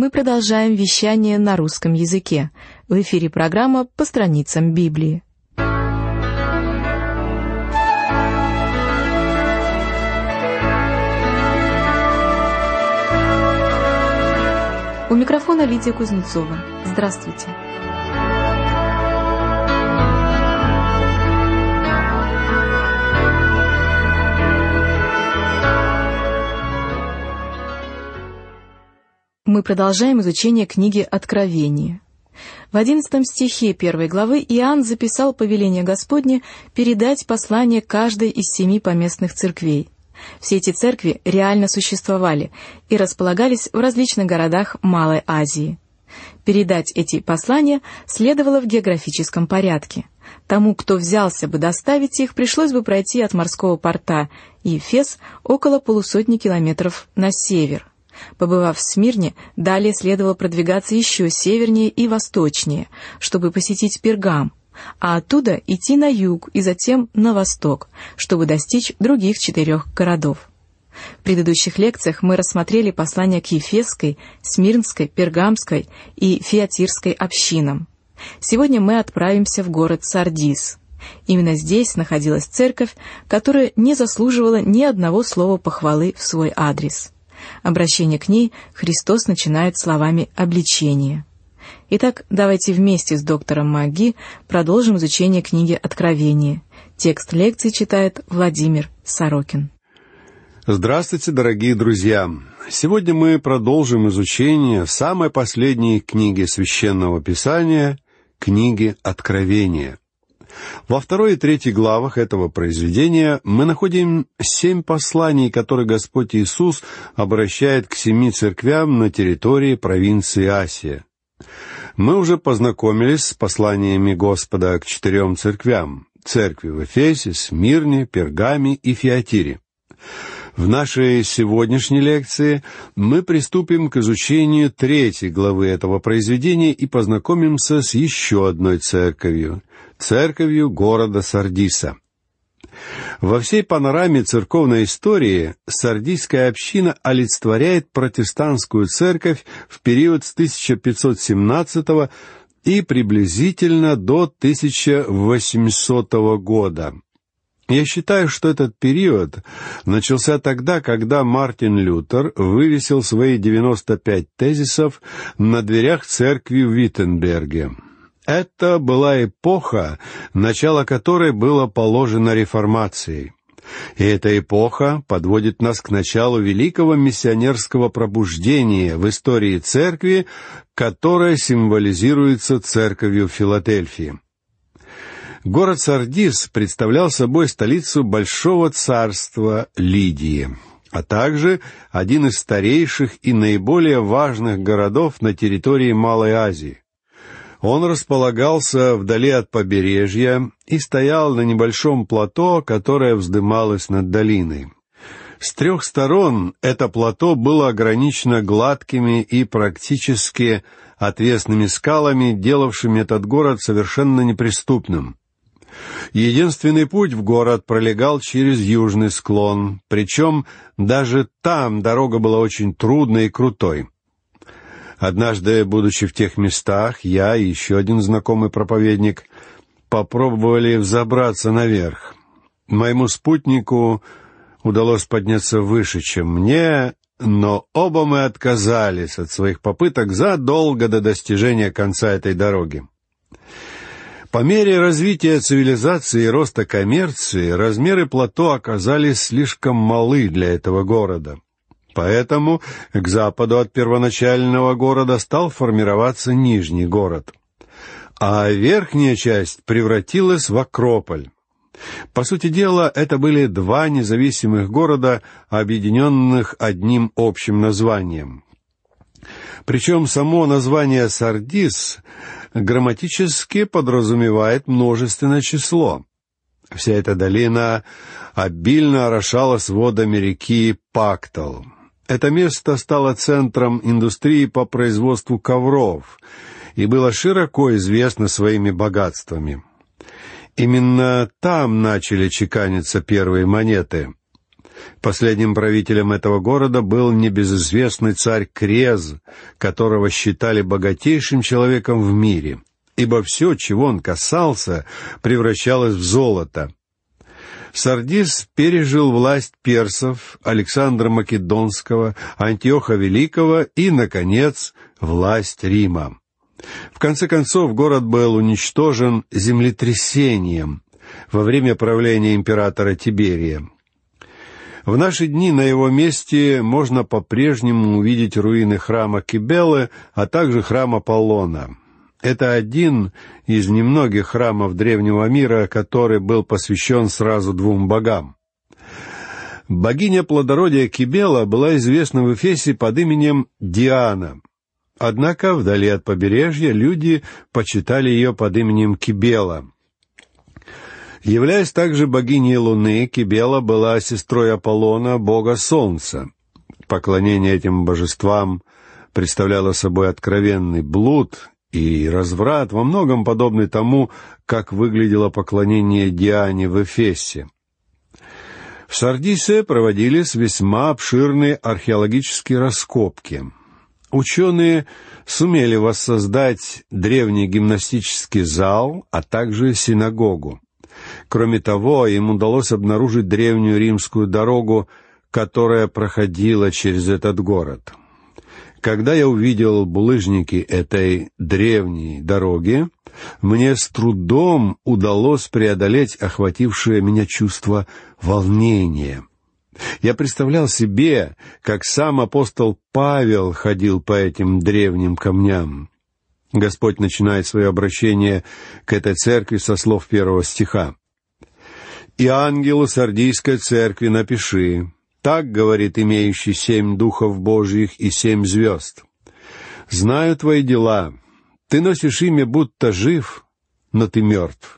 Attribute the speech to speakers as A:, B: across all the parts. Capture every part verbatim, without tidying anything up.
A: Мы продолжаем вещание на русском языке. В эфире программа «По страницам Библии». У микрофона Лидия Кузнецова. Здравствуйте. Мы продолжаем изучение книги Откровения. В одиннадцатом стихе первой главы Иоанн записал повеление Господне передать послание каждой из семи поместных церквей. Все эти церкви реально существовали и располагались в различных городах Малой Азии. Передать эти послания следовало в географическом порядке. Тому, кто взялся бы доставить их, пришлось бы пройти от морского порта Ефес около полусотни километров на север. Побывав в Смирне, далее следовало продвигаться еще севернее и восточнее, чтобы посетить Пергам, а оттуда идти на юг и затем на восток, чтобы достичь других четырех городов. В предыдущих лекциях мы рассмотрели послания к Ефесской, Смирнской, Пергамской и Фиатирской общинам. Сегодня мы отправимся в город Сардис. Именно здесь находилась церковь, которая не заслуживала ни одного слова похвалы в свой адрес. Обращение к ней Христос начинает словами обличения. Итак, давайте вместе с доктором Маги продолжим изучение книги Откровения. Текст лекции читает Владимир Сорокин.
B: Здравствуйте, дорогие друзья! Сегодня мы продолжим изучение самой последней книги Священного Писания, книги Откровения. Во второй и третьей главах этого произведения мы находим семь посланий, которые Господь Иисус обращает к семи церквям на территории провинции Асия. Мы уже познакомились с посланиями Господа к четырем церквям — церкви в Эфесе, Смирне, Пергаме и Фиатире. В нашей сегодняшней лекции мы приступим к изучению третьей главы этого произведения и познакомимся с еще одной церковью — церковью города Сардиса. Во всей панораме церковной истории сардийская община олицетворяет протестантскую церковь в период с тысяча пятьсот семнадцатого и приблизительно до тысяча восьмисотого года. Я считаю, что этот период начался тогда, когда Мартин Лютер вывесил свои девяносто пять тезисов на дверях церкви в Виттенберге. Это была эпоха, начало которой было положено реформацией. И эта эпоха подводит нас к началу великого миссионерского пробуждения в истории церкви, которая символизируется церковью в Филадельфии. Город Сардис представлял собой столицу Большого царства Лидии, а также один из старейших и наиболее важных городов на территории Малой Азии. Он располагался вдали от побережья и стоял на небольшом плато, которое вздымалось над долиной. С трех сторон это плато было ограничено гладкими и практически отвесными скалами, делавшими этот город совершенно неприступным. Единственный путь в город пролегал через южный склон, причем даже там дорога была очень трудной и крутой. Однажды, будучи в тех местах, я и еще один знакомый проповедник попробовали взобраться наверх. Моему спутнику удалось подняться выше, чем мне, но оба мы отказались от своих попыток задолго до достижения конца этой дороги. По мере развития цивилизации и роста коммерции, размеры плато оказались слишком малы для этого города. Поэтому к западу от первоначального города стал формироваться Нижний город, а верхняя часть превратилась в Акрополь. По сути дела, это были два независимых города, объединенных одним общим названием. Причем само название «Сардис» грамматически подразумевает множественное число. Вся эта долина обильно орошалась водами реки Пактал. Это место стало центром индустрии по производству ковров и было широко известно своими богатствами. Именно там начали чеканиться первые монеты. Последним правителем этого города был небезызвестный царь Крез, которого считали богатейшим человеком в мире, ибо все, чего он касался, превращалось в золото. Сардис пережил власть персов, Александра Македонского, Антиоха Великого и, наконец, власть Рима. В конце концов, город был уничтожен землетрясением во время правления императора Тиберия. В наши дни на его месте можно по-прежнему увидеть руины храма Кибелы, а также храма Аполлона. Это один из немногих храмов древнего мира, который был посвящен сразу двум богам. Богиня плодородия Кибела была известна в Эфесе под именем Диана. Однако вдали от побережья люди почитали ее под именем Кибела. Являясь также богиней Луны, Кибела была сестрой Аполлона, бога Солнца. Поклонение этим божествам представляло собой откровенный блуд и разврат, во многом подобный тому, как выглядело поклонение Диане в Эфесе. В Сардисе проводились весьма обширные археологические раскопки. Ученые сумели воссоздать древний гимнастический зал, а также синагогу. Кроме того, им удалось обнаружить древнюю римскую дорогу, которая проходила через этот город. Когда я увидел булыжники этой древней дороги, мне с трудом удалось преодолеть охватившее меня чувство волнения. Я представлял себе, как сам апостол Павел ходил по этим древним камням. Господь начинает свое обращение к этой церкви со слов первого стиха. «И ангелу Сардийской церкви напиши, так говорит имеющий семь духов Божьих и семь звезд. Знаю твои дела, ты носишь имя, будто жив, но ты мертв».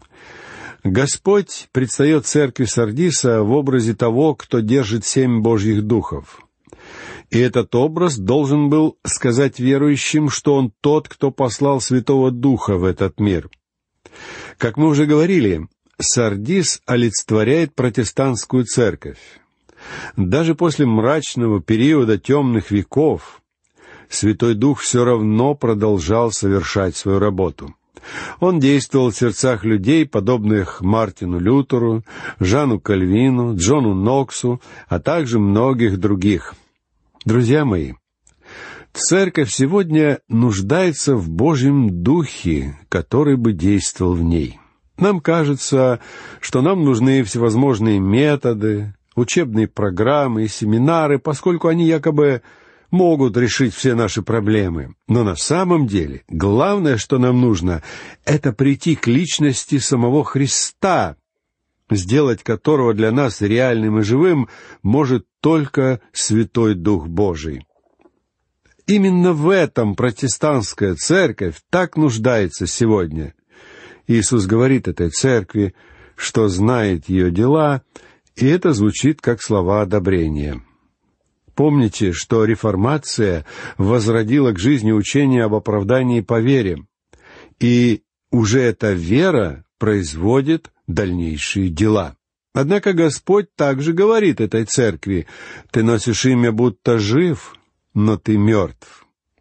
B: Господь предстает церкви Сардиса в образе того, кто держит семь Божьих духов. И этот образ должен был сказать верующим, что Он тот, кто послал Святого Духа в этот мир. Как мы уже говорили, Сардис олицетворяет протестантскую церковь. Даже после мрачного периода темных веков Святой Дух все равно продолжал совершать свою работу. Он действовал в сердцах людей, подобных Мартину Лютеру, Жану Кальвину, Джону Ноксу, а также многих других. Друзья мои, церковь сегодня нуждается в Божьем Духе, который бы действовал в ней. Нам кажется, что нам нужны всевозможные методы, учебные программы и семинары, поскольку они якобы могут решить все наши проблемы. Но на самом деле главное, что нам нужно, это прийти к личности самого Христа, сделать которого для нас реальным и живым может только Святой Дух Божий. Именно в этом протестантская церковь так нуждается сегодня. Иисус говорит этой церкви, что знает ее дела, и это звучит как слова одобрения. Помните, что реформация возродила к жизни учение об оправдании по вере, и уже эта вера производит дальнейшие дела. Однако Господь также говорит этой церкви: «Ты носишь имя, будто жив, но ты мертв».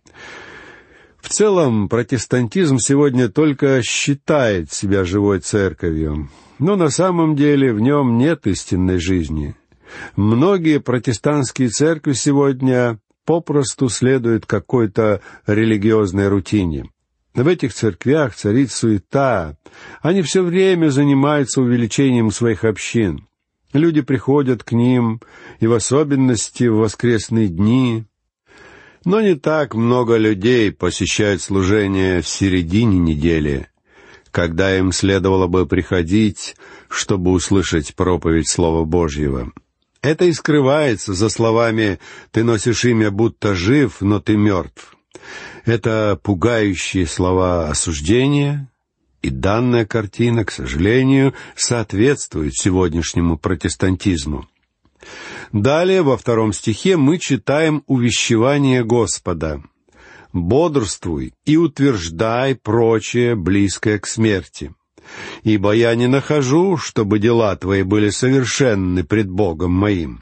B: В целом, протестантизм сегодня только считает себя живой церковью, но на самом деле в нем нет истинной жизни. Многие протестантские церкви сегодня попросту следуют какой-то религиозной рутине. В этих церквях царит суета. Они все время занимаются увеличением своих общин. Люди приходят к ним, и в особенности в воскресные дни. Но не так много людей посещают служение в середине недели, когда им следовало бы приходить, чтобы услышать проповедь Слова Божьего. Это и скрывается за словами «ты носишь имя, будто жив, но ты мертв». Это пугающие слова осуждения, и данная картина, к сожалению, соответствует сегодняшнему протестантизму. Далее, во втором стихе, мы читаем увещевание Господа: «Бодрствуй и утверждай прочее, близкое к смерти. ибо я не нахожу, чтобы дела твои были совершенны пред Богом моим».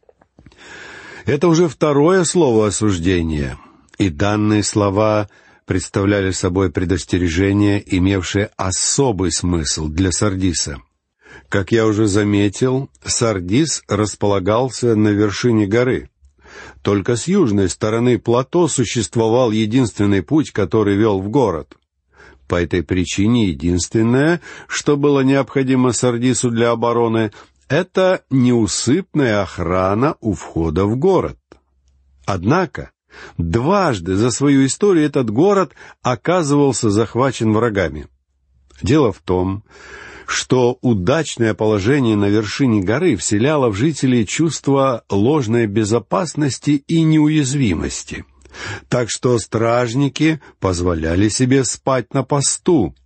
B: Это уже второе слово осуждения, и данные слова представляли собой предостережение, имевшее особый смысл для Сардиса. Как я уже заметил, Сардис располагался на вершине горы. Только с южной стороны плато существовал единственный путь, который вел в город. По этой причине единственное, что было необходимо Сардису для обороны, это неусыпная охрана у входа в город. Однако, дважды за свою историю этот город оказывался захвачен врагами. Дело в том, что удачное положение на вершине горы вселяло в жителей чувство ложной безопасности и неуязвимости. Так что стражники позволяли себе спать на посту.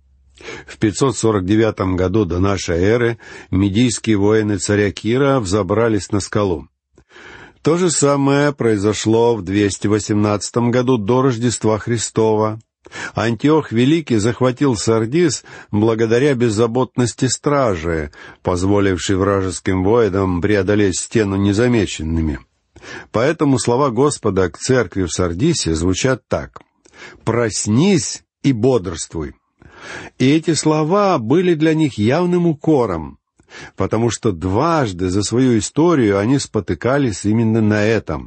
B: В пятьсот сорок девятом году до нашей эры медийские воины царя Кира взобрались на скалу. То же самое произошло в двести восемнадцатом году до Рождества Христова. Антиох Великий захватил Сардис благодаря беззаботности стражи, позволившей вражеским воинам преодолеть стену незамеченными. Поэтому слова Господа к церкви в Сардисе звучат так: «Проснись и бодрствуй». И эти слова были для них явным укором, потому что дважды за свою историю они спотыкались именно на этом.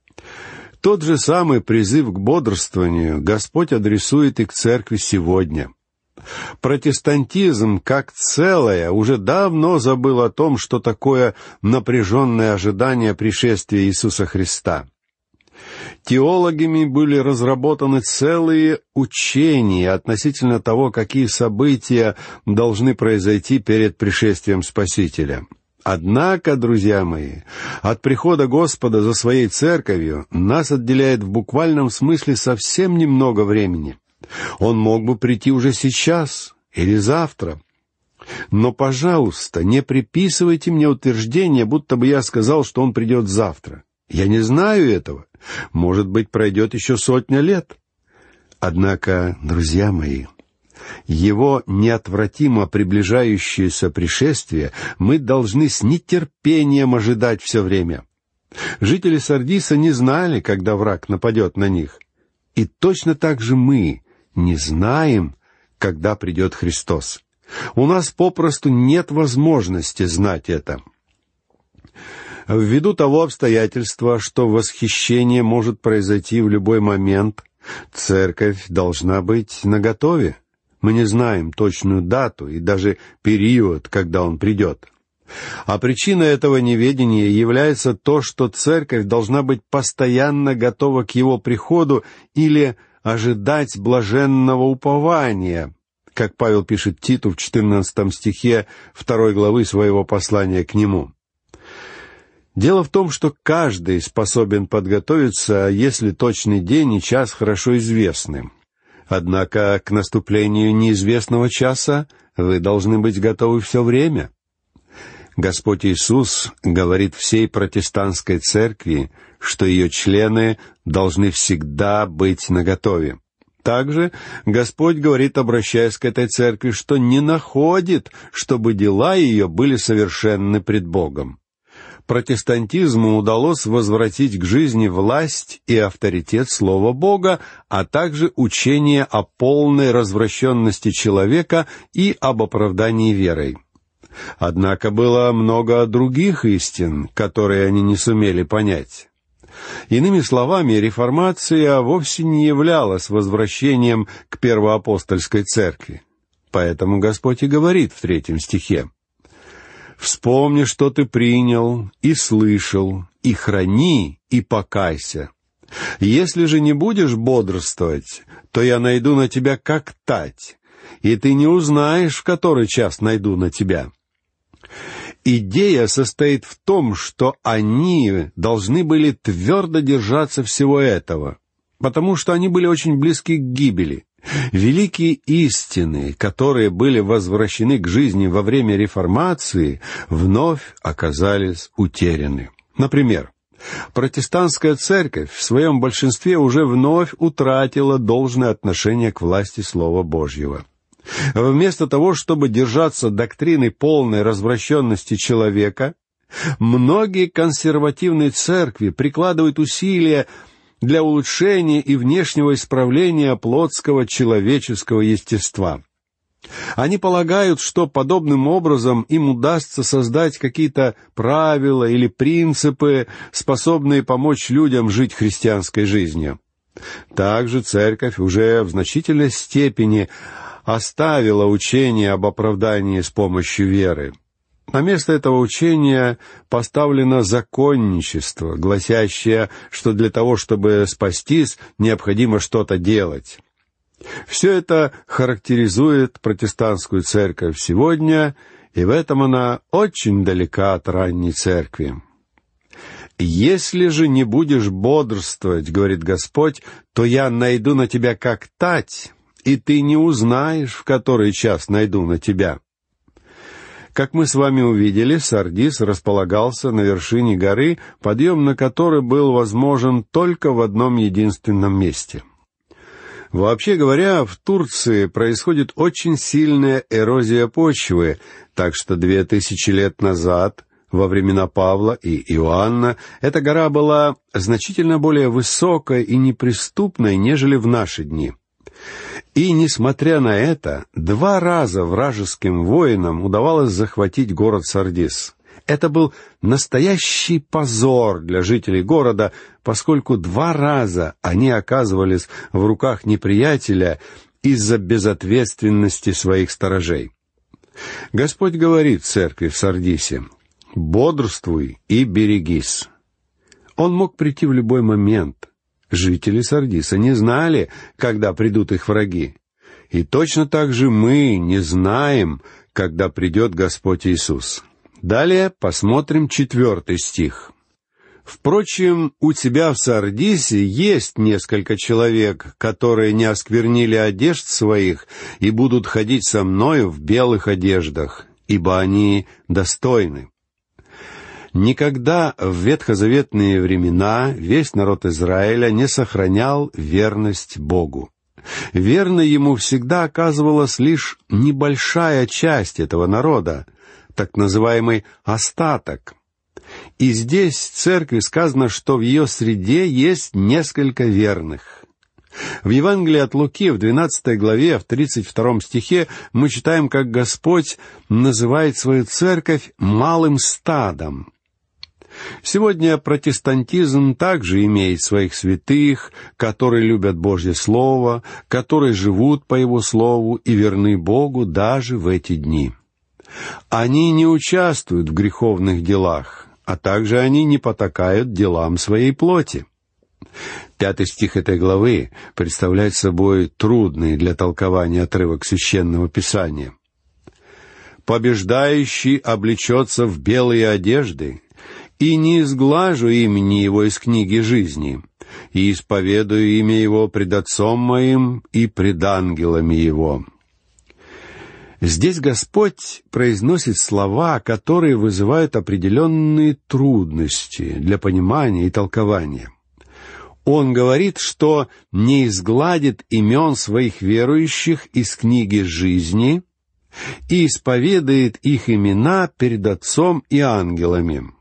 B: Тот же самый призыв к бодрствованию Господь адресует и к церкви сегодня. Протестантизм, как целое, уже давно забыл о том, что такое напряженное ожидание пришествия Иисуса Христа. Теологами были разработаны целые учения относительно того, какие события должны произойти перед пришествием Спасителя. Однако, друзья мои, от прихода Господа за своей церковью нас отделяет в буквальном смысле совсем немного времени. Он мог бы прийти уже сейчас или завтра. Но, пожалуйста, не приписывайте мне утверждение, будто бы я сказал, что он придет завтра. Я не знаю этого. Может быть, пройдет еще сотня лет. Однако, друзья мои, его неотвратимо приближающееся пришествие мы должны с нетерпением ожидать все время. Жители Сардиса не знали, когда враг нападет на них. И точно так же мы не знаем, когда придет Христос. У нас попросту нет возможности знать это. Ввиду того обстоятельства, что восхищение может произойти в любой момент, церковь должна быть наготове. Мы не знаем точную дату и даже период, когда он придет. А причина этого неведения является то, что церковь должна быть постоянно готова к его приходу или ожидать блаженного упования, как Павел пишет Титу в четырнадцатом стихе второй главы своего послания к нему. Дело в том, что каждый способен подготовиться, если точный день и час хорошо известны. Однако к наступлению неизвестного часа вы должны быть готовы все время. Господь Иисус говорит всей протестантской церкви, что ее члены должны всегда быть наготове. Также Господь говорит, обращаясь к этой церкви, что не находит, чтобы дела ее были совершенны пред Богом. Протестантизму удалось возвратить к жизни власть и авторитет Слова Бога, а также учение о полной развращенности человека и об оправдании верой. Однако было много других истин, которые они не сумели понять. Иными словами, реформация вовсе не являлась возвращением к первоапостольской церкви. Поэтому Господь и говорит в третьем стихе: «Вспомни, что ты принял и слышал, и храни, и покайся. Если же не будешь бодрствовать, то я найду на тебя как тать, и ты не узнаешь, в который час найду на тебя». Идея состоит в том, что они должны были твердо держаться всего этого, потому что они были очень близки к гибели. Великие истины, которые были возвращены к жизни во время реформации, вновь оказались утеряны. Например, протестантская церковь в своем большинстве уже вновь утратила должное отношение к власти Слова Божьего. Вместо того, чтобы держаться доктрины полной развращенности человека, многие консервативные церкви прикладывают усилия для улучшения и внешнего исправления плотского человеческого естества. Они полагают, что подобным образом им удастся создать какие-то правила или принципы, способные помочь людям жить христианской жизнью. Также церковь уже в значительной степени оставила учение об оправдании с помощью веры. На место этого учения поставлено законничество, гласящее, что для того, чтобы спастись, необходимо что-то делать. Все это характеризует протестантскую церковь сегодня, и в этом она очень далека от ранней церкви. «Если же не будешь бодрствовать, — говорит Господь, — то я найду на тебя как тать, и ты не узнаешь, в который час найду на тебя». Как мы с вами увидели, Сардис располагался на вершине горы, подъем на который был возможен только в одном единственном месте. Вообще говоря, в Турции происходит очень сильная эрозия почвы, так что две тысячи лет назад, во времена Павла и Иоанна, эта гора была значительно более высокой и неприступной, нежели в наши дни. И, несмотря на это, два раза вражеским воинам удавалось захватить город Сардис. Это был настоящий позор для жителей города, поскольку два раза они оказывались в руках неприятеля из-за безответственности своих сторожей. Господь говорит церкви в Сардисе: «Бодрствуй и берегись». Он мог прийти в любой момент. Жители Сардиса не знали, когда придут их враги. И точно так же мы не знаем, когда придет Господь Иисус. Далее посмотрим четвертый стих. «Впрочем, у тебя в Сардисе есть несколько человек, которые не осквернили одежд своих и будут ходить со мною в белых одеждах, ибо они достойны». Никогда в ветхозаветные времена весь народ Израиля не сохранял верность Богу. Верной ему всегда оказывалась лишь небольшая часть этого народа, так называемый остаток. И здесь в церкви сказано, что в ее среде есть несколько верных. В Евангелии от Луки в двенадцатой главе, в тридцать втором стихе, мы читаем, как Господь называет свою церковь «малым стадом». Сегодня протестантизм также имеет своих святых, которые любят Божье Слово, которые живут по Его Слову и верны Богу даже в эти дни. Они не участвуют в греховных делах, а также они не потакают делам своей плоти. Пятый стих этой главы представляет собой трудный для толкования отрывок Священного Писания. «Побеждающий облечется в белые одежды, и не изглажу имени его из книги жизни, и исповедую имя его пред Отцом моим и пред ангелами его». Здесь Господь произносит слова, которые вызывают определенные трудности для понимания и толкования. Он говорит, что не изгладит имен своих верующих из книги жизни и исповедает их имена перед Отцом и ангелами.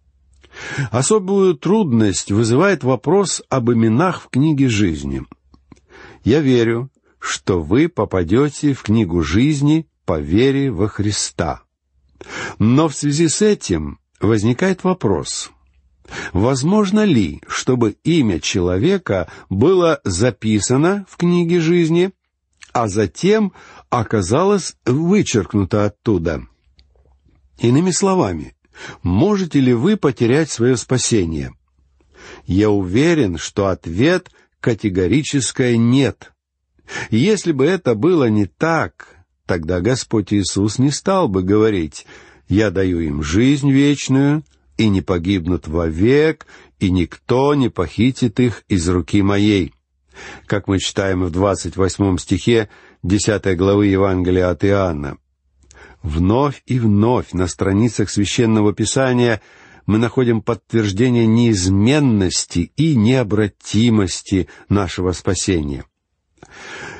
B: Особую трудность вызывает вопрос об именах в книге жизни. Я верю, что вы попадете в книгу жизни по вере во Христа. Но в связи с этим возникает вопрос: возможно ли, чтобы имя человека было записано в книге жизни, а затем оказалось вычеркнуто оттуда? Иными словами, можете ли вы потерять свое спасение? Я уверен, что ответ категорическое «нет». Если бы это было не так, тогда Господь Иисус не стал бы говорить: «Я даю им жизнь вечную, и не погибнут вовек, и никто не похитит их из руки моей». Как мы читаем в двадцать восьмом стихе десятой главы Евангелия от Иоанна. Вновь и вновь на страницах Священного Писания мы находим подтверждение неизменности и необратимости нашего спасения.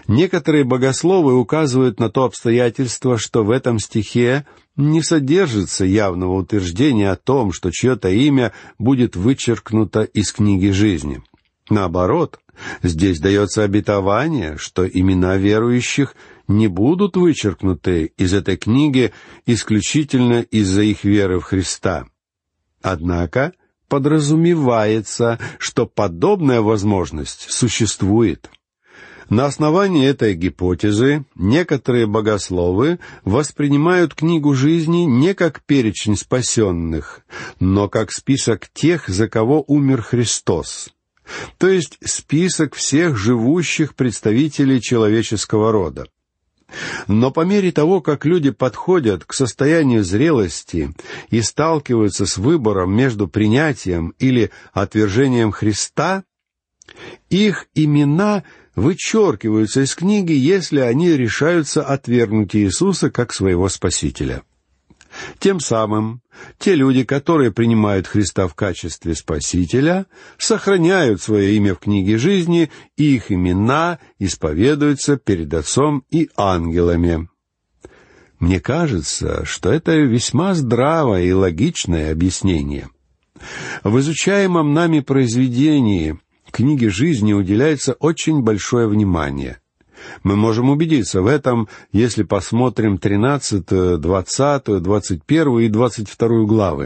B: Некоторые богословы указывают на то обстоятельство, что в этом стихе не содержится явного утверждения о том, что чье-то имя будет вычеркнуто из книги жизни. Наоборот, здесь дается обетование, что имена верующих не будут вычеркнуты из этой книги исключительно из-за их веры в Христа. Однако подразумевается, что подобная возможность существует. На основании этой гипотезы некоторые богословы воспринимают книгу жизни не как перечень спасенных, но как список тех, за кого умер Христос, то есть список всех живущих представителей человеческого рода. Но по мере того, как люди подходят к состоянию зрелости и сталкиваются с выбором между принятием или отвержением Христа, их имена вычеркиваются из книги, если они решаются отвергнуть Иисуса как своего Спасителя. Тем самым те люди, которые принимают Христа в качестве Спасителя, сохраняют свое имя в книге жизни, и их имена исповедуются перед Отцом и ангелами. Мне кажется, что это весьма здравое и логичное объяснение. В изучаемом нами произведении книге жизни уделяется очень большое внимание. Мы можем убедиться в этом, если посмотрим тринадцатую, двадцатую, двадцать первую и двадцать вторую главы.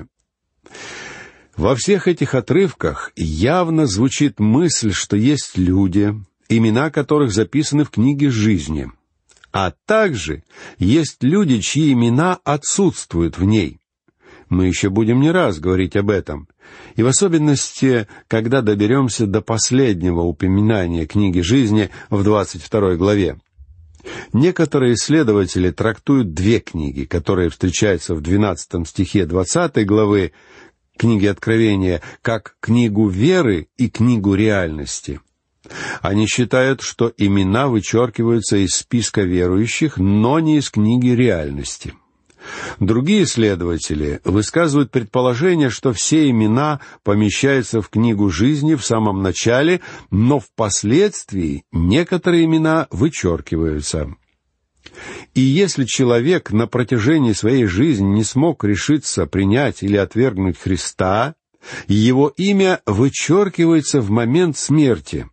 B: Во всех этих отрывках явно звучит мысль, что есть люди, имена которых записаны в книге жизни, а также есть люди, чьи имена отсутствуют в ней. Мы еще будем не раз говорить об этом, и в особенности, когда доберемся до последнего упоминания книги жизни в двадцать второй главе. Некоторые исследователи трактуют две книги, которые встречаются в двенадцатом стихе двадцатой главы книги Откровения, как книгу веры и книгу реальности. Они считают, что имена вычеркиваются из списка верующих, но не из книги реальности. Другие исследователи высказывают предположение, что все имена помещаются в книгу жизни в самом начале, но впоследствии некоторые имена вычеркиваются. И если человек на протяжении своей жизни не смог решиться принять или отвергнуть Христа, его имя вычеркивается в момент смерти.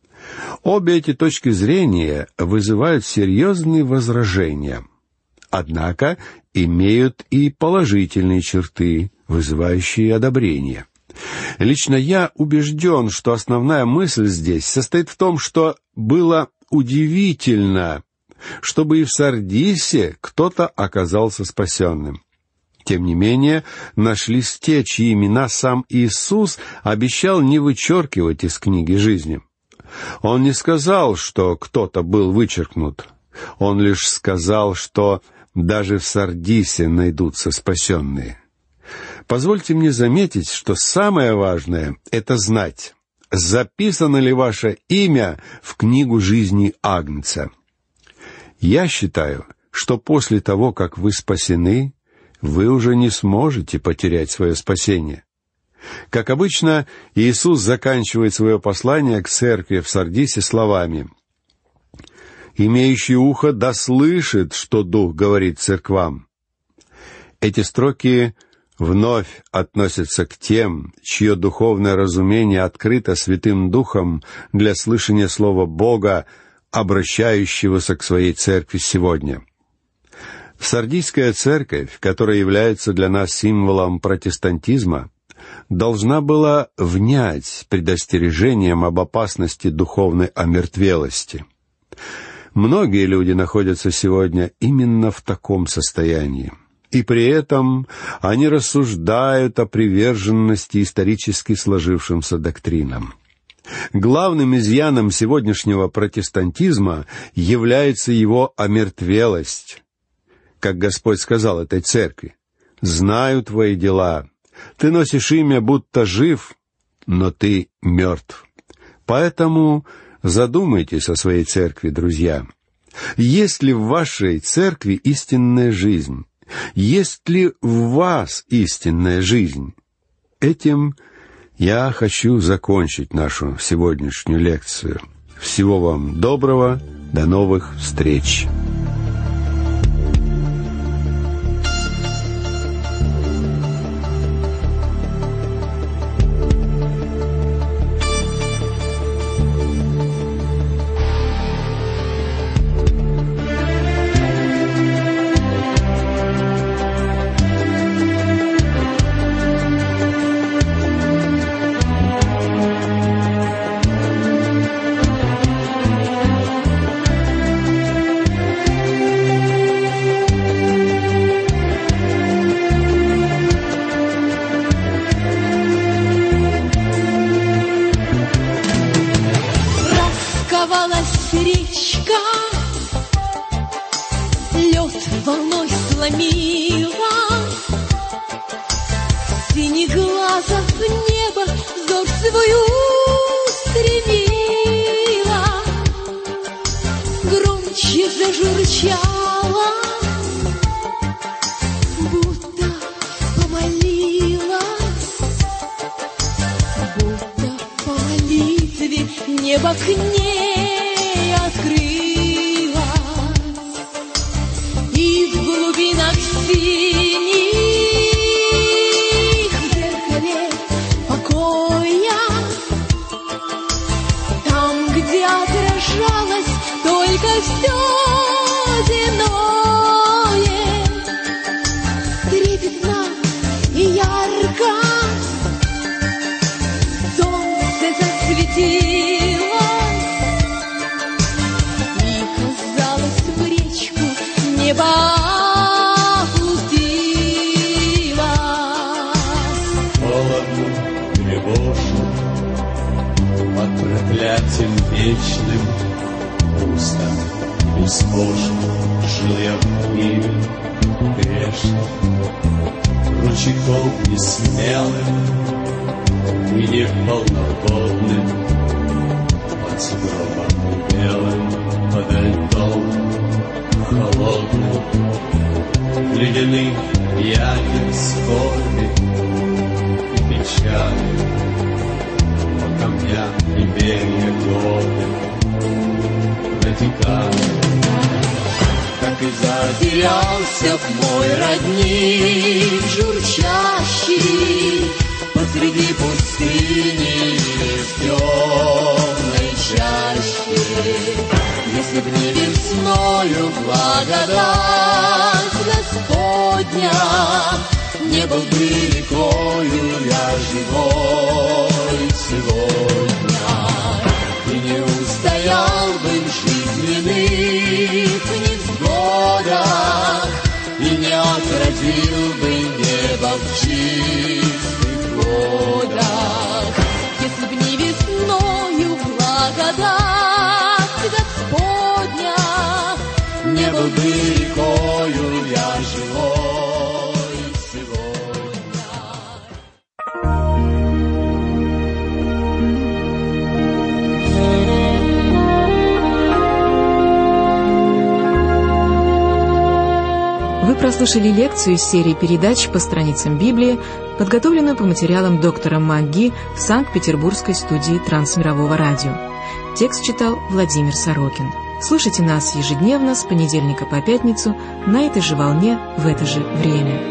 B: Обе эти точки зрения вызывают серьезные возражения. Однако имеют и положительные черты, вызывающие одобрение. Лично я убежден, что основная мысль здесь состоит в том, что было удивительно, чтобы и в Сардисе кто-то оказался спасенным. Тем не менее, нашлись те, чьи имена сам Иисус обещал не вычеркивать из книги жизни. Он не сказал, что кто-то был вычеркнут. Он лишь сказал, что даже в Сардисе найдутся спасенные. Позвольте мне заметить, что самое важное — это знать, записано ли ваше имя в книгу жизни Агнца. Я считаю, что после того, как вы спасены, вы уже не сможете потерять свое спасение. Как обычно, Иисус заканчивает свое послание к церкви в Сардисе словами: «Имеющий ухо да слышит, что Дух говорит церквам». Эти строки вновь относятся к тем, чье духовное разумение открыто Святым Духом для слышания Слова Бога, обращающегося к своей церкви сегодня. Сардийская церковь, которая является для нас символом протестантизма, должна была внять предостережением об опасности духовной омертвелости. Многие люди находятся сегодня именно в таком состоянии, и при этом они рассуждают о приверженности исторически сложившимся доктринам. Главным изъяном сегодняшнего протестантизма является его омертвелость. Как Господь сказал этой церкви: «Знаю твои дела. Ты носишь имя, будто жив, но ты мертв». Поэтому задумайтесь о своей церкви, друзья. Есть ли в вашей церкви истинная жизнь? Есть ли в вас истинная жизнь? Этим я хочу закончить нашу сегодняшнюю лекцию. Всего вам доброго. До новых встреч!
C: Речка лед волной сломила, синих глазов небо взор свой устремила, громче зажурчала, будто помолилась, будто по молитве небо к ней открылась, и в глубинах синих в зеркале покоя, там, где отражалось только все земное, трепетно и ярко солнце засветилось, небо опустилось.
D: Холодно, тревожно, под проклятием вечным, пусто и безбожно жил я в мире грешным, ручейком несмелым и неполноводным, под сугробом белым, подо льдом холодным, ледяных ягод скорби и печали, по камням и берег годы протекали. Так и затерялся в мой родник журчащий посреди пустыни в темной чаще. Если б не весною благодать Господня, не был бы рекою я живой сегодня, и не устоял бы в жизненных невзгодах, и не отразил бы небо в чистых водах. Если б не весною благодать Господня, не был бы рекою я живой сегодня.
A: Вы прослушали лекцию из серии передач по страницам Библии, подготовленную по материалам доктора МакГи в Санкт-Петербургской студии Трансмирового радио. Текст читал Владимир Сорокин. Слушайте нас ежедневно с понедельника по пятницу на этой же волне в это же время.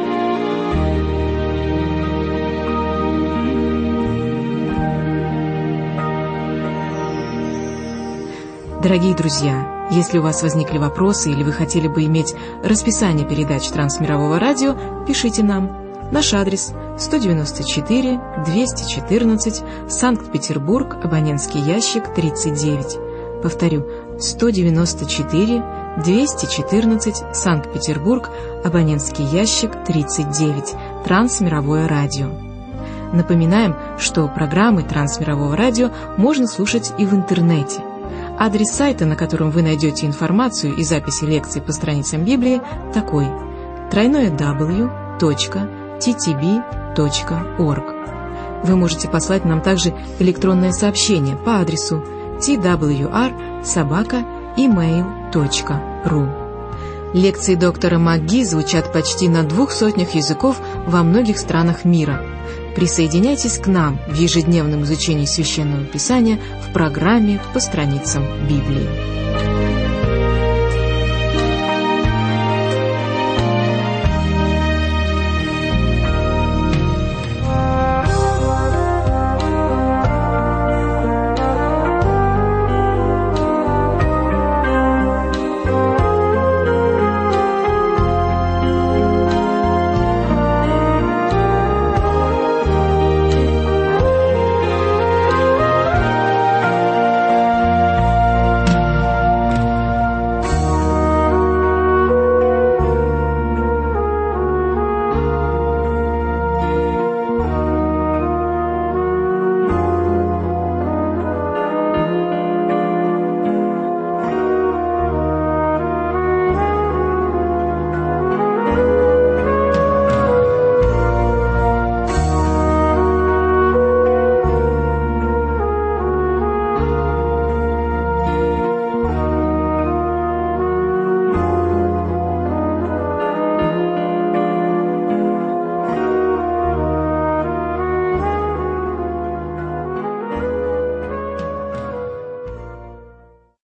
A: Дорогие друзья, если у вас возникли вопросы или вы хотели бы иметь расписание передач Трансмирового радио, пишите нам. Наш адрес сто девяносто четыре двести четырнадцать, Санкт-Петербург, абонентский ящик тридцать девять. Повторю, сто девяносто четыре двести четырнадцать, Санкт-Петербург, абонентский ящик тридцать девять, Трансмировое радио. Напоминаем, что программы Трансмирового радио можно слушать и в интернете. Адрес сайта, на котором вы найдете информацию и записи лекций по страницам Библии, такой: тройное дабл ю точка ти ти би точка орг. Вы можете послать нам также электронное сообщение по адресу ти дабл ю ар собака имейл точка ру. Лекции доктора МакГи звучат почти на двух сотнях языков во многих странах мира. Присоединяйтесь к нам в ежедневном изучении Священного Писания в программе «По страницам Библии».